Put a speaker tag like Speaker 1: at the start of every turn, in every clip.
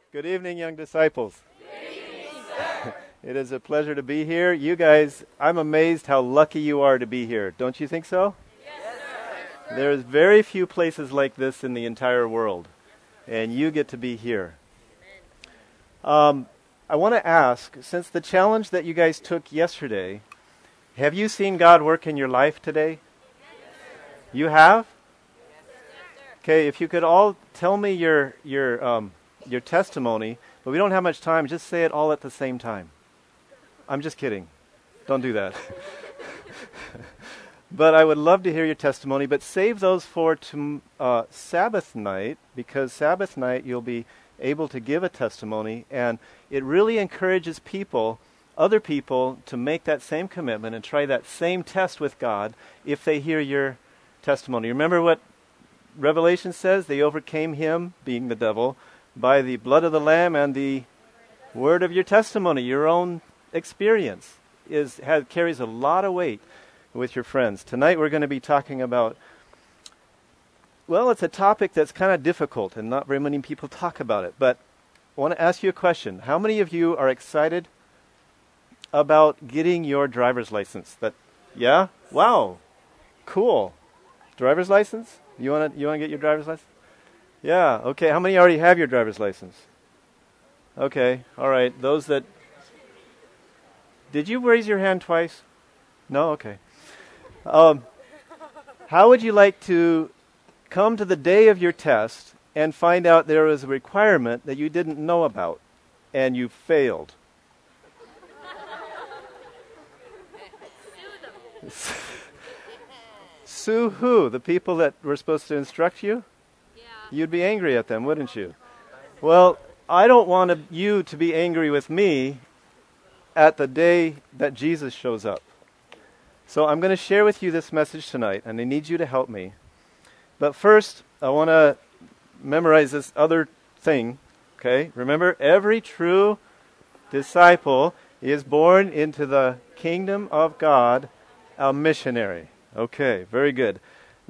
Speaker 1: Good evening, young disciples. It is a pleasure to be here. You guys, I'm amazed how lucky you are to be here. Don't you think so?
Speaker 2: Yes, sir.
Speaker 1: There's very few places like this in the entire world, and you get to be here. I want to ask, since the challenge that you guys took yesterday, have you seen God work in your life today? You have? Okay, if you could all tell me your testimony, but we don't have much time. Just say it all at the same time. I'm just kidding. Don't do that. But I would love to hear your testimony, but save those for Sabbath night, because Sabbath night you'll be able to give a testimony, and it really encourages other people, to make that same commitment and try that same test with God if they hear your testimony. Remember what Revelation says? They overcame him, being the devil, by the blood of the Lamb and the word of your testimony. Your own experience carries a lot of weight with your friends. Tonight we're going to be talking about, well, it's a topic that's kind of difficult and not very many people talk about it. But I want to ask you a question. How many of you are excited about getting your driver's license? Yeah? Wow. Cool. Driver's license? You want to get your driver's license? Yeah. Okay. How many already have your driver's license? Okay. All right. Those that... Did you raise your hand twice? No? Okay. How would you like to come to the day of your test and find out there was a requirement that you didn't know about and you failed? Sue who? The people that were supposed to instruct you?
Speaker 2: Yeah.
Speaker 1: You'd be angry at them, wouldn't you? Well, I don't want you to be angry with me at the day that Jesus shows up. So I'm going to share with you this message tonight, and I need you to help me. But first, I want to memorize this other thing, okay? Remember, every true disciple is born into the kingdom of God, a missionary. Okay, very good.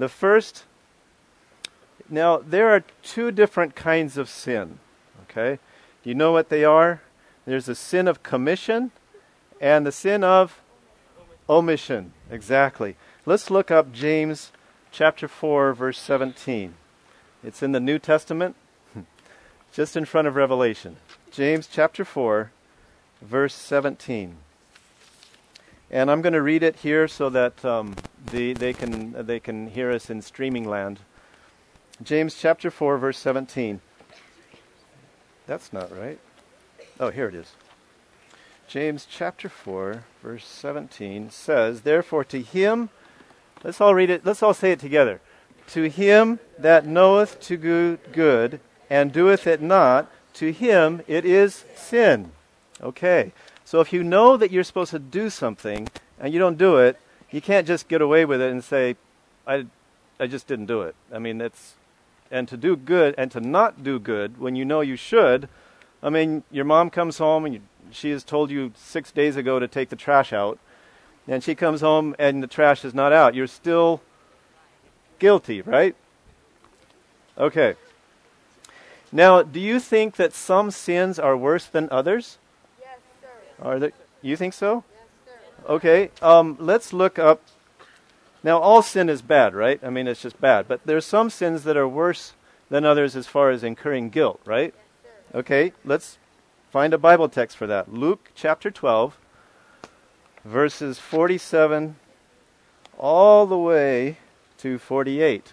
Speaker 1: Now, there are two different kinds of sin, okay? Do you know what they are? There's the sin of commission and the sin of omission. Exactly. Let's look up James chapter 4, verse 17. It's in the New Testament, just in front of Revelation. James chapter 4, verse 17. And I'm going to read it here so that they can hear us in streaming land. James chapter 4, verse 17. That's not right. Oh, here it is. James chapter 4, verse 17 says, "Therefore to him," let's all read it, let's all say it together. "To him that knoweth to do good, and doeth it not, to him it is sin." Okay. So if you know that you're supposed to do something and you don't do it, you can't just get away with it and say, I just didn't do it. I mean, and to do good and to not do good when you know you should. I mean, your mom comes home and she has told you 6 days ago to take the trash out, and she comes home and the trash is not out. You're still guilty, right? Okay. Now, do you think that some sins are worse than others? You think so?
Speaker 2: Yes, sir.
Speaker 1: Okay, let's look up. Now, all sin is bad, right? I mean, it's just bad. But there's some sins that are worse than others as far as incurring guilt, right?
Speaker 2: Yes, sir.
Speaker 1: Okay, let's find a Bible text for that. Luke chapter 12, verses 47 all the way to 48.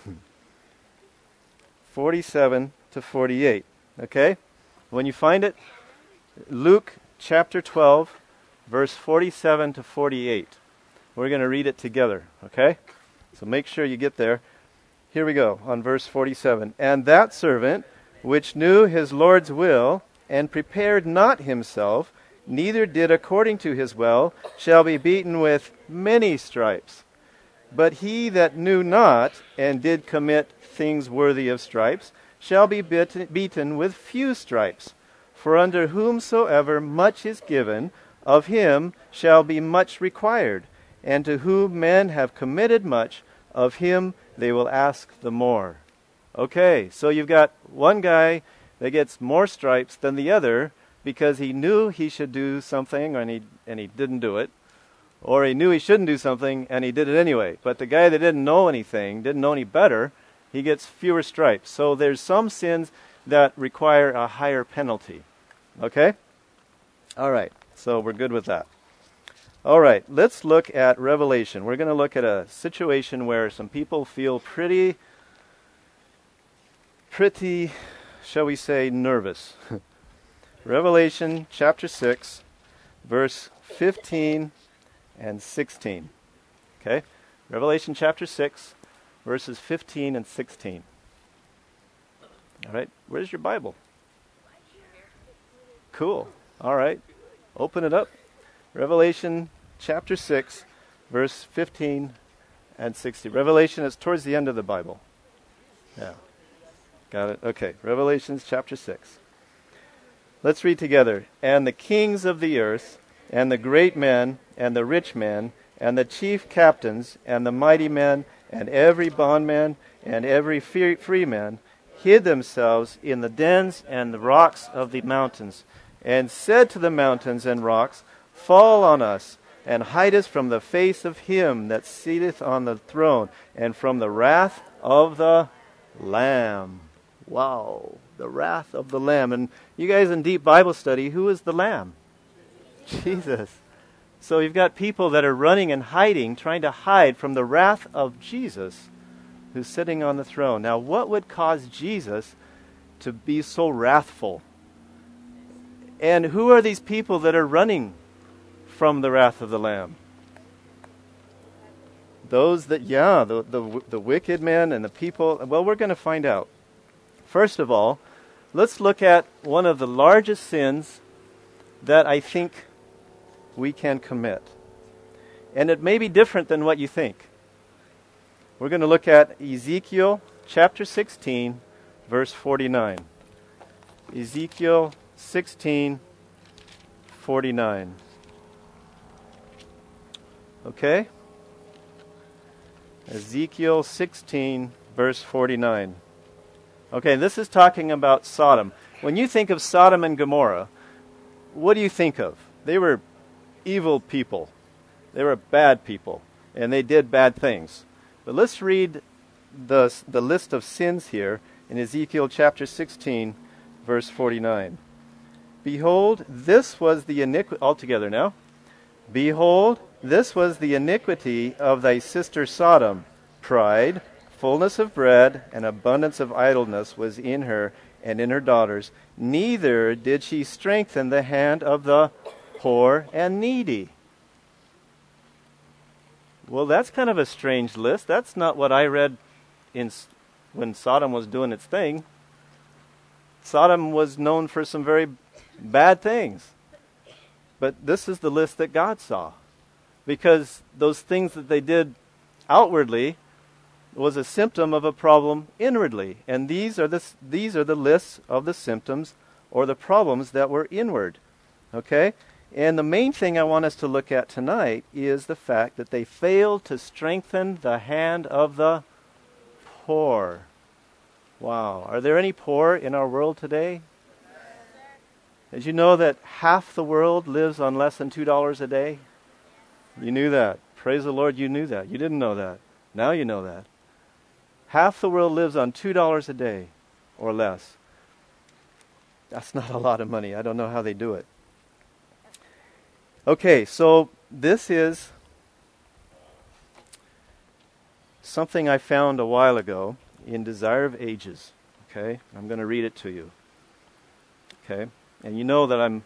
Speaker 1: 47 to 48, okay? When you find it, Luke chapter 12, verse 47 to 48. We're going to read it together, okay? So make sure you get there. Here we go, on verse 47. "And that servant, which knew his Lord's will, and prepared not himself, neither did according to his will, shall be beaten with many stripes. But he that knew not, and did commit things worthy of stripes, shall be beaten with few stripes. For unto whomsoever much is given, of him shall be much required. And to whom men have committed much, of him they will ask the more." Okay, so you've got one guy that gets more stripes than the other because he knew he should do something and he didn't do it, or he knew he shouldn't do something and he did it anyway. But the guy that didn't know anything, didn't know any better, he gets fewer stripes. So there's some sins that require a higher penalty. Okay? All right. So we're good with that. All right. Let's look at Revelation. We're going to look at a situation where some people feel pretty, shall we say, nervous. Revelation chapter 6, verse 15 and 16. Okay? Revelation chapter 6, verses 15 and 16. All right. Where's your Bible? Cool. All right. Open it up. Revelation chapter 6, verse 15 and 16. Revelation is towards the end of the Bible. Yeah. Got it? Okay. Revelation chapter 6. Let's read together. And the kings of the earth, and the great men, and the rich men, and the chief captains, and the mighty men, and every bondman, and every free man, hid themselves in the dens and the rocks of the mountains, and said to the mountains and rocks, Fall on us, and hide us from the face of him that sitteth on the throne, and from the wrath of the Lamb. Wow, the wrath of the Lamb. And you guys in deep Bible study, who is the Lamb? Jesus. So you've got people that are running and hiding, trying to hide from the wrath of Jesus, who's sitting on the throne. Now, what would cause Jesus to be so wrathful? And who are these people that are running from the wrath of the Lamb? Those that, the wicked men and the people. Well, we're going to find out. First of all, let's look at one of the largest sins that I think we can commit. And it may be different than what you think. We're going to look at Ezekiel chapter 16, verse 49. Ezekiel 16, 49. Okay? Ezekiel 16, verse 49. Okay, this is talking about Sodom. When you think of Sodom and Gomorrah, what do you think of? They were evil people. They were bad people, and they did bad things. But let's read the list of sins here in Ezekiel chapter 16, verse 49. Behold, this was the iniquity... All together now. Behold, this was the iniquity of thy sister Sodom. Pride, fullness of bread, and abundance of idleness was in her and in her daughters. Neither did she strengthen the hand of the poor and needy. Well, that's kind of a strange list. That's not what I read when Sodom was doing its thing. Sodom was known for some very bad things. But this is the list that God saw. Because those things that they did outwardly was a symptom of a problem inwardly. And these are the lists of the symptoms or the problems that were inward. Okay? And the main thing I want us to look at tonight is the fact that they failed to strengthen the hand of the poor. Wow. Are there any poor in our world today? Did you know that half the world lives on less than $2 a day? You knew that. Praise the Lord, you knew that. You didn't know that. Now you know that. Half the world lives on $2 a day or less. That's not a lot of money. I don't know how they do it. Okay, so this is something I found a while ago in Desire of Ages. Okay, I'm going to read it to you. Okay, and you know that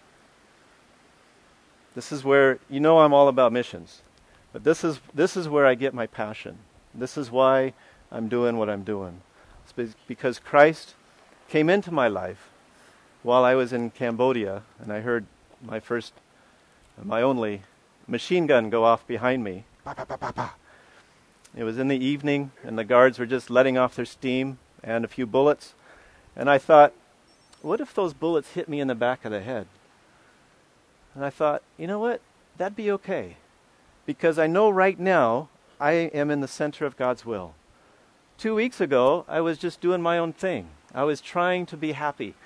Speaker 1: this is where, you know I'm all about missions. But this is where I get my passion. This is why I'm doing what I'm doing. It's because Christ came into my life while I was in Cambodia, and I heard my only machine gun go off behind me. Bah, bah, bah, bah, bah. It was in the evening, and the guards were just letting off their steam and a few bullets. And I thought, what if those bullets hit me in the back of the head? And I thought, you know what? That'd be okay. Because I know right now I am in the center of God's will. 2 weeks ago, I was just doing my own thing. I was trying to be happy.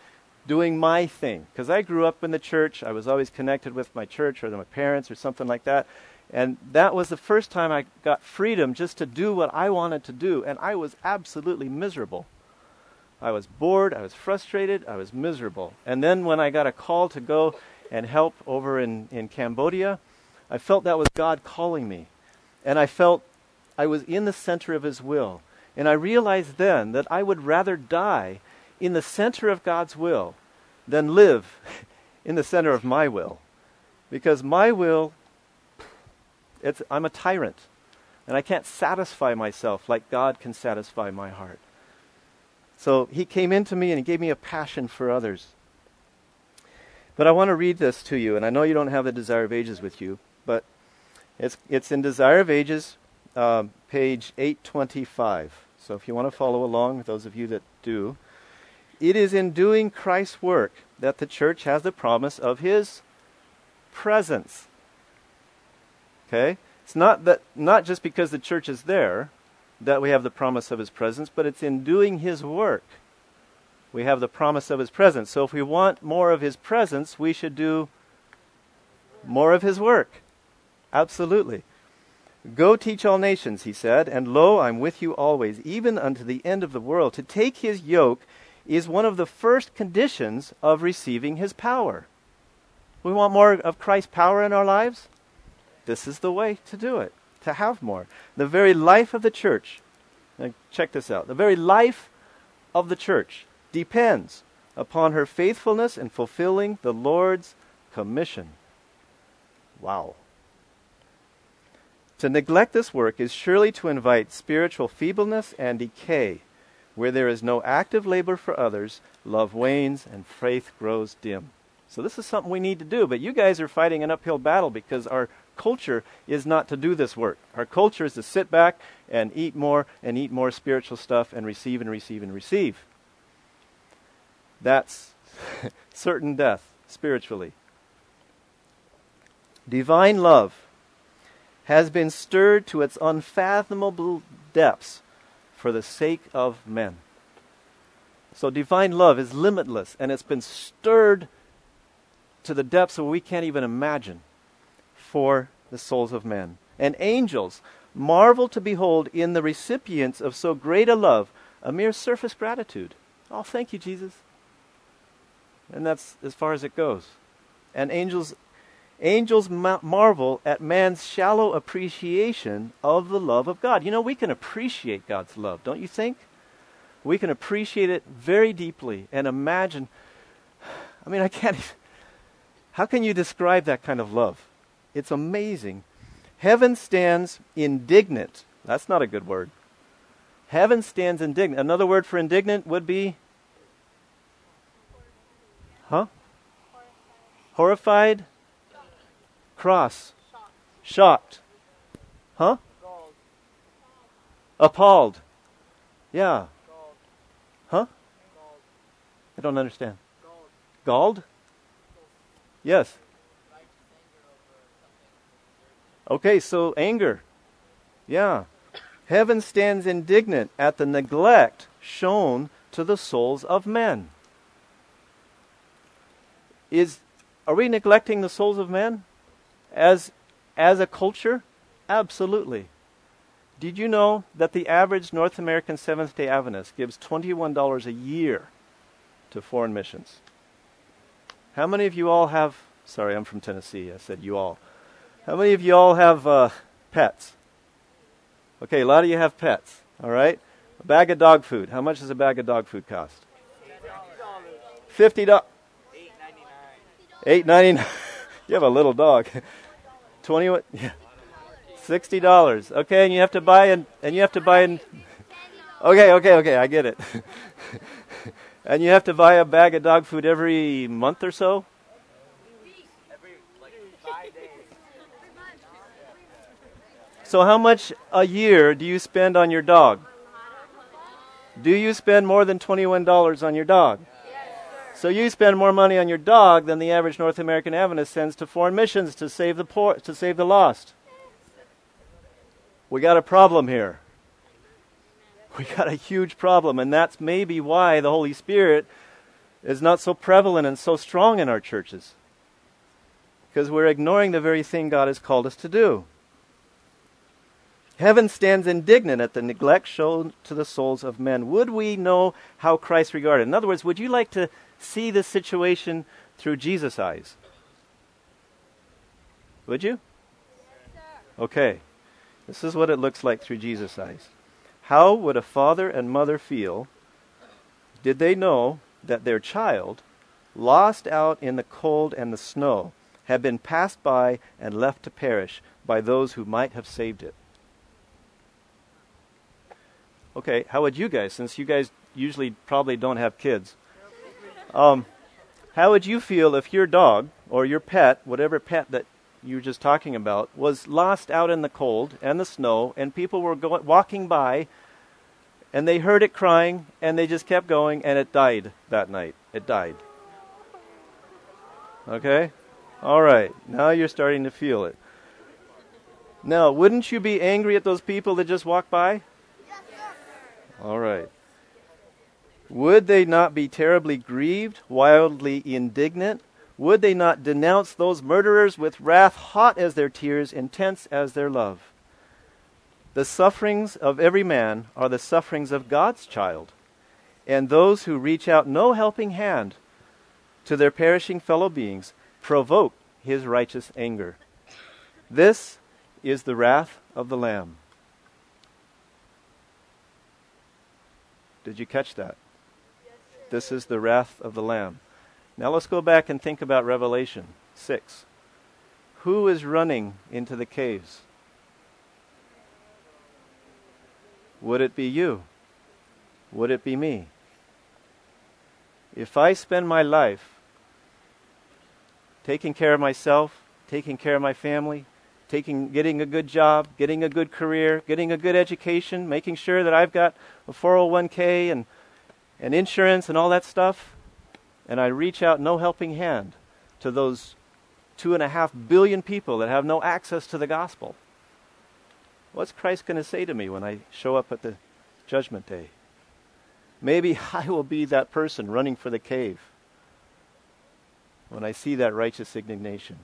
Speaker 1: doing my thing. Because I grew up in the church. I was always connected with my church or my parents or something like that. And that was the first time I got freedom just to do what I wanted to do. And I was absolutely miserable. I was bored. I was frustrated. I was miserable. And then when I got a call to go and help over in Cambodia, I felt that was God calling me. And I felt I was in the center of His will. And I realized then that I would rather die in the center of God's will than live in the center of my will. Because my will, I'm a tyrant. And I can't satisfy myself like God can satisfy my heart. So He came into me and He gave me a passion for others. But I want to read this to you, and I know you don't have the Desire of Ages with you, but it's in Desire of Ages, page 825. So if you want to follow along, those of you that do, it is in doing Christ's work that the church has the promise of His presence. Okay? It's not just because the church is there that we have the promise of His presence, but it's in doing His work we have the promise of His presence. So if we want more of His presence, we should do more of His work. Absolutely. Go teach all nations, He said, and lo, I'm with you always, even unto the end of the world. To take His yoke is one of the first conditions of receiving His power. We want more of Christ's power in our lives? This is the way to do it, to have more. The very life of the church, now check this out, the very life of the church depends upon her faithfulness in fulfilling the Lord's commission. Wow. To neglect this work is surely to invite spiritual feebleness and decay. Where there is no active labor for others, love wanes and faith grows dim. So this is something we need to do, but you guys are fighting an uphill battle because our culture is not to do this work. Our culture is to sit back and eat more spiritual stuff and receive and receive and receive. That's certain death spiritually. Divine love has been stirred to its unfathomable depths for the sake of men. So divine love is limitless, and it's been stirred to the depths where we can't even imagine for the souls of men. And angels marvel to behold in the recipients of so great a love a mere surface gratitude. Oh, thank you, Jesus. And that's as far as it goes. And angels marvel at man's shallow appreciation of the love of God. You know, we can appreciate God's love, don't you think? We can appreciate it very deeply and imagine. I mean, how can you describe that kind of love? It's amazing. Heaven stands indignant. That's not a good word. Heaven stands indignant. Another word for indignant would be? Horrified? Cross. Shocked. Appalled. Yeah. I don't understand. Galled? Yes. Okay, so anger. Yeah. Heaven stands indignant at the neglect shown to the souls of men. Are we neglecting the souls of men as a culture? Absolutely. Did you know that the average North American Seventh-day Adventist gives $21 a year to foreign missions? How many of you all have... Sorry, I'm from Tennessee. I said you all. How many of you all have pets? Okay, a lot of you have pets. All right? A bag of dog food. How much does a bag of dog food cost? $50. $8.99. You have a little dog. 21. Yeah. $60. Okay, and you have to buy Okay, I get it. And you have to buy a bag of dog food every month or so?
Speaker 2: Every 5 days.
Speaker 1: So how much a year do you spend on your dog? Do you spend more than $21 on your dog? So you spend more money on your dog than the average North American Adventist sends to foreign missions to save the poor, to save the lost. We got a problem here. We got a huge problem, and that's maybe why the Holy Spirit is not so prevalent and so strong in our churches? Because we're ignoring the very thing God has called us to do. Heaven stands indignant at the neglect shown to the souls of men. Would we know how Christ regarded? In other words, would you like to see this situation through Jesus' eyes? Would you? Okay. This is what it looks like through Jesus' eyes. How would a father and mother feel did they know that their child, lost out in the cold and the snow, had been passed by and left to perish by those who might have saved it? Okay, how would you guys, since you guys usually probably don't have kids, how would you feel if your dog or your pet, whatever pet that you were just talking about, was lost out in the cold and the snow, and people were walking by, and they heard it crying, and they just kept going, and it died that night. It died. Okay? All right. Now you're starting to feel it. Now, wouldn't you be angry at those people that just walked by?
Speaker 3: Yes, sir.
Speaker 1: All right. Would they not be terribly grieved, wildly indignant? Would they not denounce those murderers with wrath hot as their tears, intense as their love? The sufferings of every man are the sufferings of God's child, and those who reach out no helping hand to their perishing fellow beings provoke his righteous anger. This is the wrath of the Lamb. Did you catch that? This is the wrath of the Lamb. Now let's go back and think about Revelation 6. Who is running into the caves? Would it be you? Would it be me? If I spend my life taking care of myself, taking care of my family, getting a good job, getting a good career, getting a good education, making sure that I've got a 401k and insurance and all that stuff, and I reach out no helping hand to those 2.5 billion people that have no access to the gospel, what's Christ going to say to me when I show up at the judgment day? Maybe I will be that person running for the cave when I see that righteous indignation.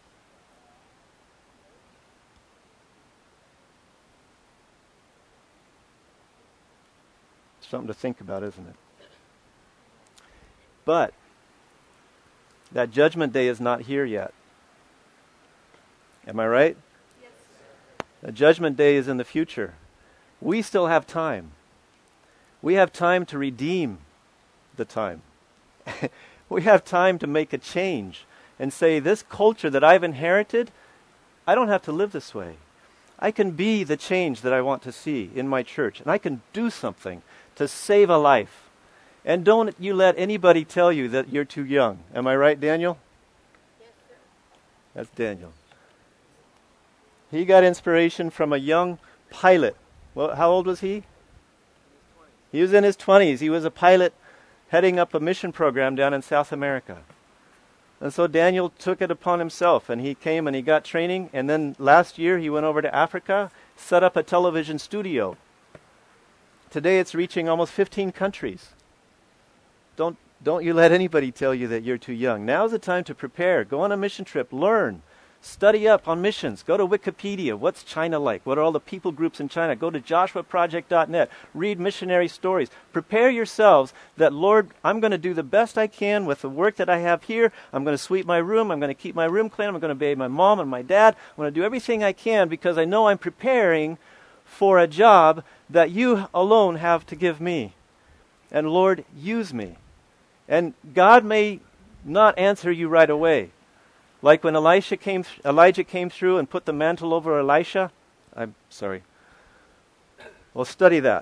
Speaker 1: Something to think about, isn't it? But that judgment day is not here yet. Am I right?
Speaker 3: Yes.
Speaker 1: The judgment day is in the future. We still have time. We have time to redeem the time. We have time to make a change and say, this culture that I've inherited, I don't have to live this way. I can be the change that I want to see in my church, and I can do something to save a life. And don't you let anybody tell you that you're too young. Am I right, Daniel?
Speaker 3: Yes, sir.
Speaker 1: That's Daniel. He got inspiration from a young pilot. Well, how old was he? He was in his 20s. He was a pilot heading up a mission program down in South America. And so Daniel took it upon himself, and he came and he got training, and then last year he went over to Africa, set up a television studio. Today it's reaching almost 15 countries. Don't you let anybody tell you that you're too young. Now's the time to prepare. Go on a mission trip. Learn. Study up on missions. Go to Wikipedia. What's China like? What are all the people groups in China? Go to joshuaproject.net. Read missionary stories. Prepare yourselves that, Lord, I'm going to do the best I can with the work that I have here. I'm going to sweep my room. I'm going to keep my room clean. I'm going to obey my mom and my dad. I'm going to do everything I can because I know I'm preparing for a job that you alone have to give me. And Lord, use me. And God may not answer you right away. Like when Elijah came through and put the mantle over Elisha. I'm sorry. Well, study that.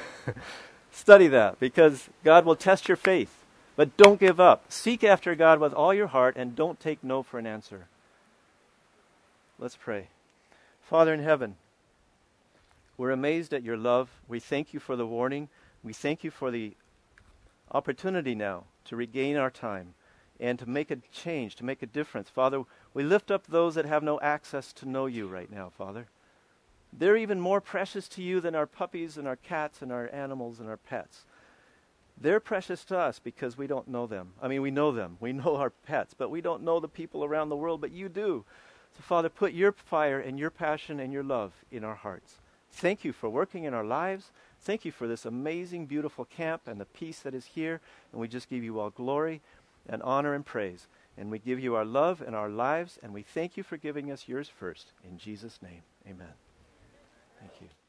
Speaker 1: Study that, because God will test your faith. But don't give up. Seek after God with all your heart, and don't take no for an answer. Let's pray. Father in heaven, we're amazed at your love. We thank you for the warning. We thank you for the opportunity now to regain our time and to make a change, to make a difference. Father, we lift up those that have no access to know you right now, Father. They're even more precious to you than our puppies and our cats and our animals and our pets. They're precious to us because we don't know them. I mean, we know them. We know our pets, but we don't know the people around the world, but you do. So, Father, put your fire and your passion and your love in our hearts. Thank you for working in our lives. Thank you for this amazing, beautiful camp and the peace that is here. And we just give you all glory and honor and praise. And we give you our love and our lives, and we thank you for giving us yours first. In Jesus' name, amen. Thank you.